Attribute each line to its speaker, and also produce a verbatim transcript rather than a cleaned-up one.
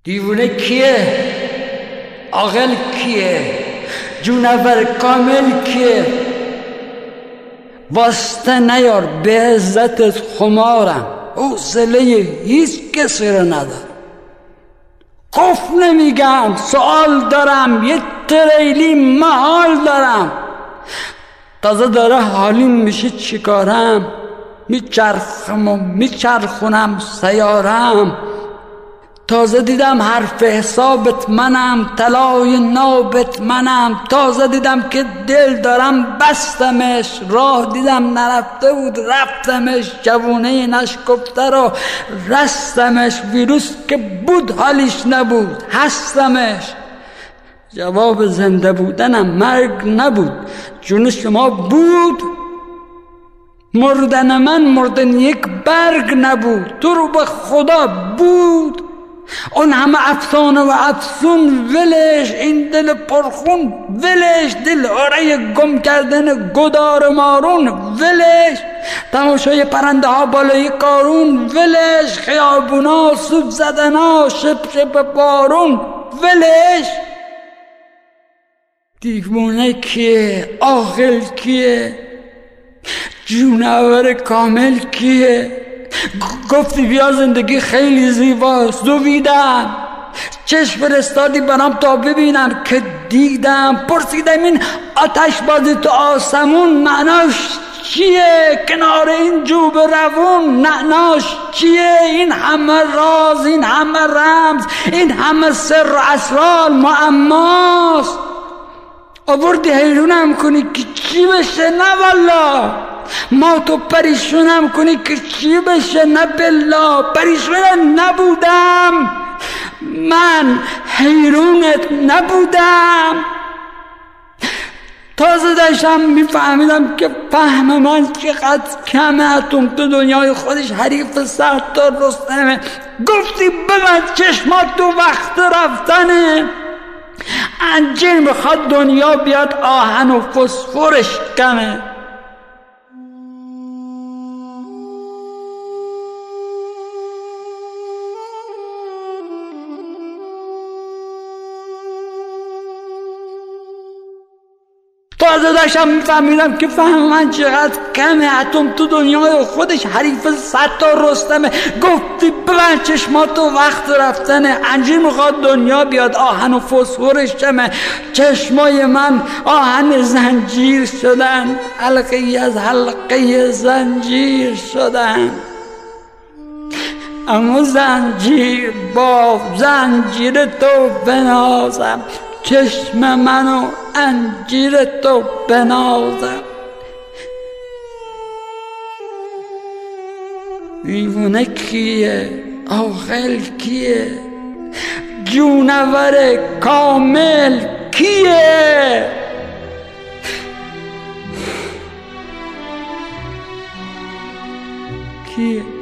Speaker 1: دیوونه کیه؟ عاقل کیه؟ جونور کامل کیه؟ واسطه نیار، به عزتت خمارم، حوصله هیچ کسی رو ندارم. خوف نمیگم، سوال دارم، یه تریلی محال دارم. تازه داره حالیم میشه چیکارم؟ میچرخم و میچرخونم سیارم. تازه دیدم حرف حسابت منم، طلای نابت منم. تازه دیدم که دل دارم بستمش، راه دیدم نرفته بود رفتمش. جوونه نشکفته رو رستمش، ویروس که بود حالیش نبود هستمش. جواب زنده بودنم مرگ نبود، جون شما بود. مردن من مردن یک برگ نبود، تو رو به خدا بود. اون همه افسانه و افسون ولش، این دل پرخون ولش. دل آره گم کردن گدار مارون ولش. تماشای پرنده ها بالای قارون ولش. خیابونا سوب زدنا شپ شپ بارون ولش. دیوونه کیه؟ عاقل کیه؟ جونور کامل کیه؟ گفتی بیا زندگی خیلی زیباست، دویدم. چشم فرستادی برام تا ببینم که دیدم. پرسیدم این آتش بازی تو آسمون معناش چیه؟ کنار این جوب روون معناش چیه؟ این همه راز، این همه رمز، این همه سر و اسرار معماست. آوردی حیرونم کنی که چی بشه؟ نه والله. ما تو پریشونم کنی که چی بشه؟ نه بالله. پریشون نبودم، من حیرونت نبودم. تازه داشتم میفهمیدم که فهم من چقدر کمه. اتم تو دنیای خودش حریف صد تا رستمه. گفتی ببند چشمات تو وقت رفتنه. انجیر میخواد دنیا بیاد آهن و فسفرش کمه. تازه داشتم میفهمیدم که فهم من چقدر کمه. اتم تو دنیای خودش حریف صد تا رستمه. گفتی ببند چشماتو وقت رفتنه. انجیر میخواد دنیا بیاد آهن و فسفرش کمه. چشمای من آهن زنجیر شدن، حلقه از حلقه زنجیر شدن. اما زنجیر با زنجیر تو بنازم، چشم منو انجیر تو بنازم. دیوونه کیه؟ عاقل کیه؟ جونور کامل کیه؟ کیه؟